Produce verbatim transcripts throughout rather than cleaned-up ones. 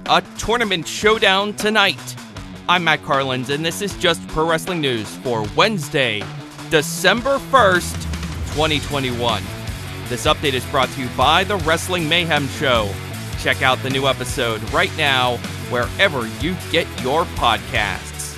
a tournament showdown tonight. I'm Matt Carlins, and this is Just Pro Wrestling News for Wednesday, December first, twenty twenty-one. This update is brought to you by The Wrestling Mayhem Show. Check out the new episode right now, wherever you get your podcasts.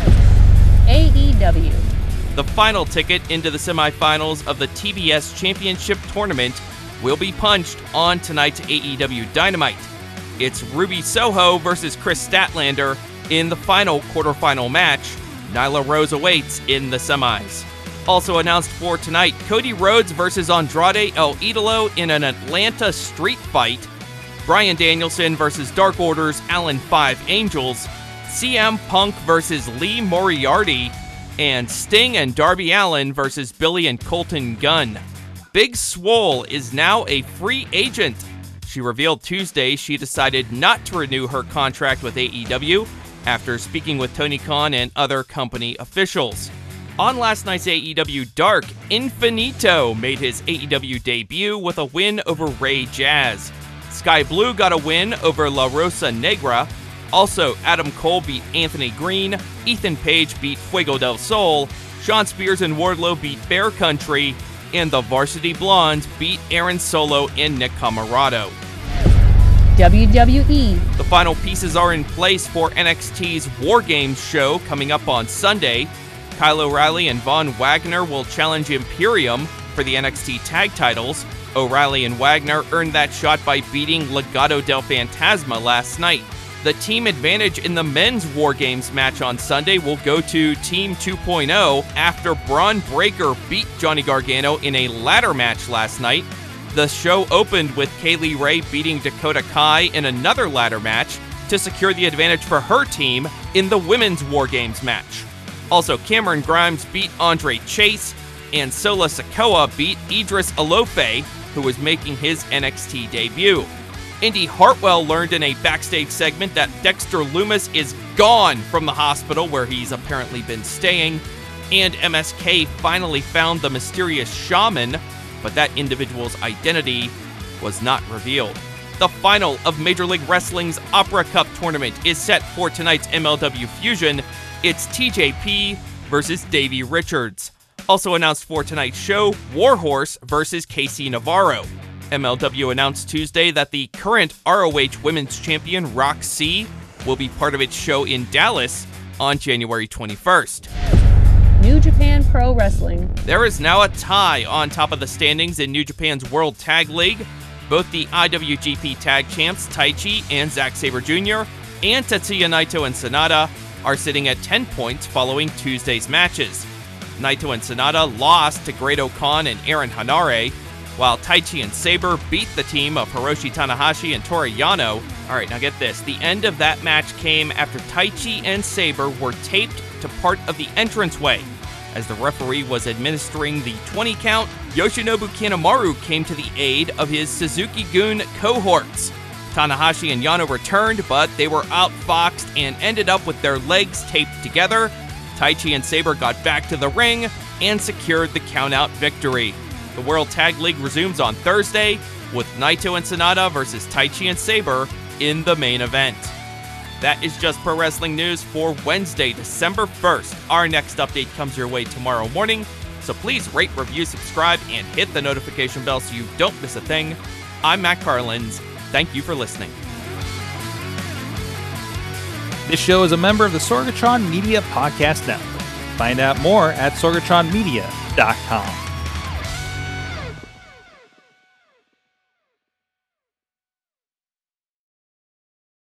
A E W. The final ticket into the semifinals of the T B S Championship Tournament will be punched on tonight's A E W Dynamite. It's Ruby Soho versus Chris Statlander in the final quarterfinal match. Nyla Rose awaits in the semis. Also announced for tonight, Cody Rhodes versus Andrade El Idolo in an Atlanta street fight. Bryan Danielson versus Dark Order's Allen Five Angels. C M Punk versus Lee Moriarty. And Sting and Darby Allin versus Billy and Colton Gunn. Big Swole is now a free agent. She revealed Tuesday she decided not to renew her contract with A E W after speaking with Tony Khan and other company officials. On last night's A E W Dark, Infinito made his A E W debut with a win over Ray Jazz. Sky Blue got a win over La Rosa Negra. Also, Adam Cole beat Anthony Green, Ethan Page beat Fuego del Sol, Shawn Spears and Wardlow beat Bear Country, and the Varsity Blondes beat Aaron Solo and Nick Comoroto. W W E. The final pieces are in place for N X T's War Games show coming up on Sunday. Kyle O'Reilly and Von Wagner will challenge Imperium for the N X T tag titles. O'Reilly and Wagner earned that shot by beating Legado del Fantasma last night. The team advantage in the men's War Games match on Sunday will go to Team two point oh after Braun Breaker beat Johnny Gargano in a ladder match last night. The show opened with Kaylee Ray beating Dakota Kai in another ladder match to secure the advantage for her team in the women's War Games match. Also, Cameron Grimes beat Andre Chase, and Sola Sikoa beat Idris Alofe, who was making his N X T debut. Indy Hartwell learned in a backstage segment that Dexter Lumis is gone from the hospital where he's apparently been staying, and M S K finally found the mysterious shaman, but that individual's identity was not revealed. The final of Major League Wrestling's Opera Cup tournament is set for tonight's M L W Fusion. It's T J P versus Davey Richards. Also announced for tonight's show, Warhorse versus K C Navarro. M L W announced Tuesday that the current R O H Women's Champion, Roxy, will be part of its show in Dallas on January twenty-first. New Japan Pro Wrestling. There is now a tie on top of the standings in New Japan's World Tag League. Both the I W G P Tag Champs, Taichi and Zack Sabre Junior, and Tetsuya Naito and Sanada are sitting at ten points following Tuesday's matches. Naito and Sanada lost to Great Khan and Aaron Hanare, while Taichi and Sabre beat the team of Hiroshi Tanahashi and Toru Yano. Alright, now get this. The end of that match came after Taichi and Sabre were taped to part of the entranceway. As the referee was administering the twenty count, Yoshinobu Kanemaru came to the aid of his Suzuki-gun cohorts. Tanahashi and Yano returned, but they were outfoxed and ended up with their legs taped together. Taichi and Sabre got back to the ring and secured the countout victory. The World Tag League resumes on Thursday with Naito and Sanada versus Taichi and Sabre in the main event. That is Just Pro Wrestling News for Wednesday, December first. Our next update comes your way tomorrow morning, so please rate, review, subscribe, and hit the notification bell so you don't miss a thing. I'm Matt Carlins. Thank you for listening. This show is a member of the Sorgatron Media Podcast Network. Find out more at sorgatron media dot com.